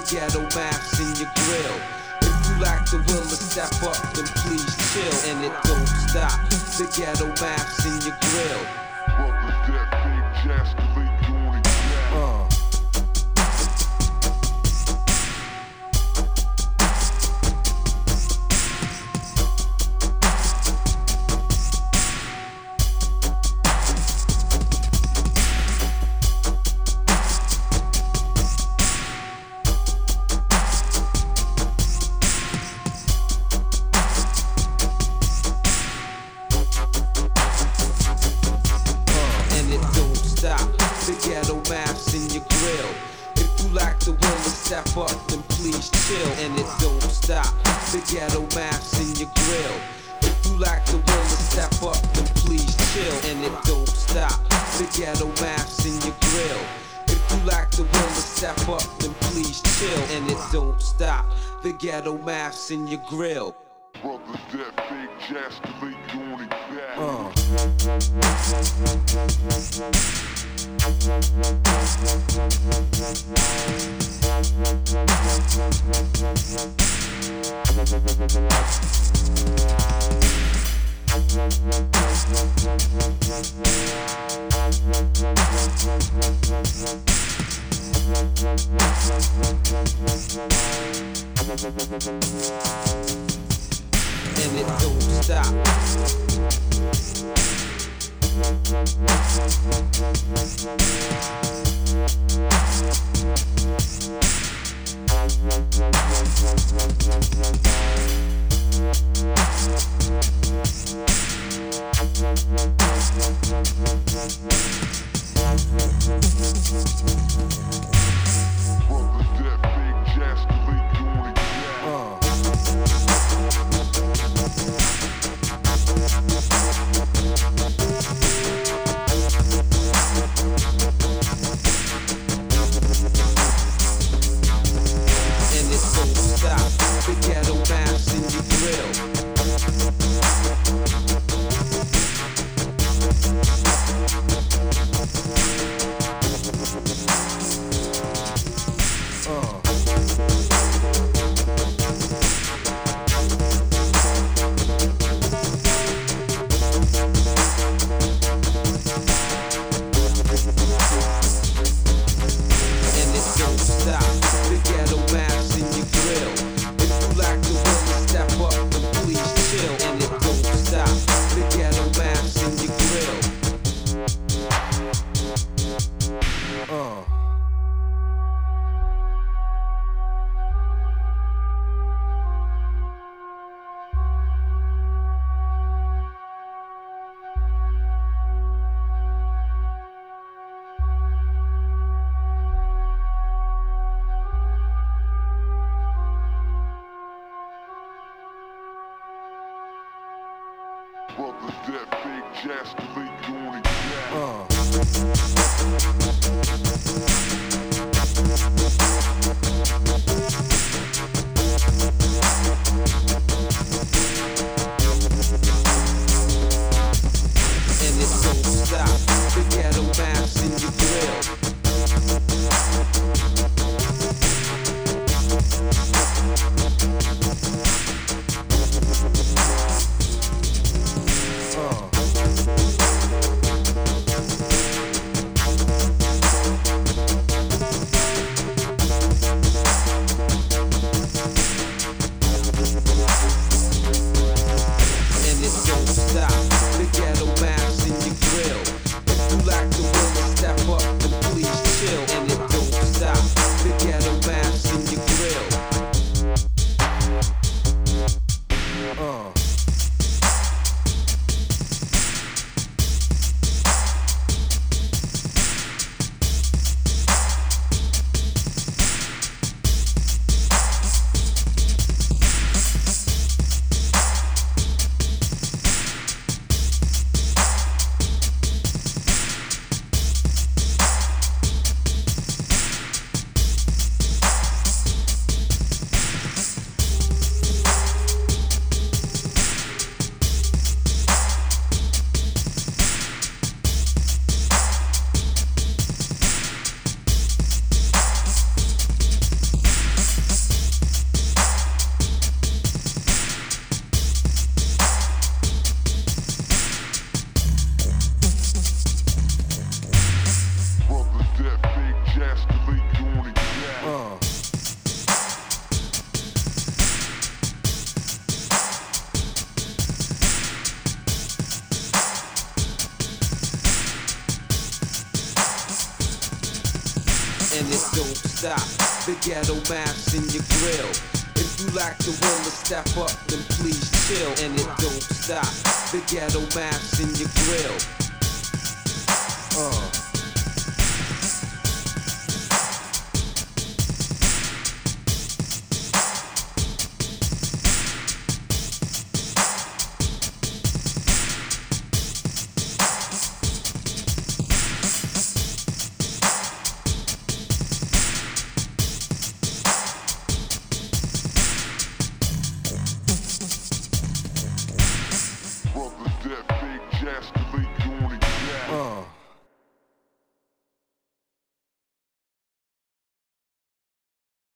ghetto maps in your grill. If you lack the will to step up, then please chill, and it don't stop. The ghetto maps in your grill. Brothers that big jasculate, you only got. The ghetto maps in your grill. If you lack the will to step up, then please chill, and it don't stop. The ghetto maps in your grill. If you lack the will to step up, then please chill, and it don't stop. The ghetto maps in your grill. If you lack the will to step up, then please chill, and it don't stop. The ghetto maps in your grill. Brothers that big jasculate, you only got. And it don't stop. The ghetto maps in your grill. And it don't stop. The ghetto maps in your grill. If you lack the will to step up, then please chill, and it don't stop. The ghetto maps in your grill. Brothers that big jasculate, you only And it don't stop. The ghetto maps in your grill. stop. The ghetto maps in your grill. If you lack the will to step up, then please chill, and it don't stop. The ghetto maps in your grill.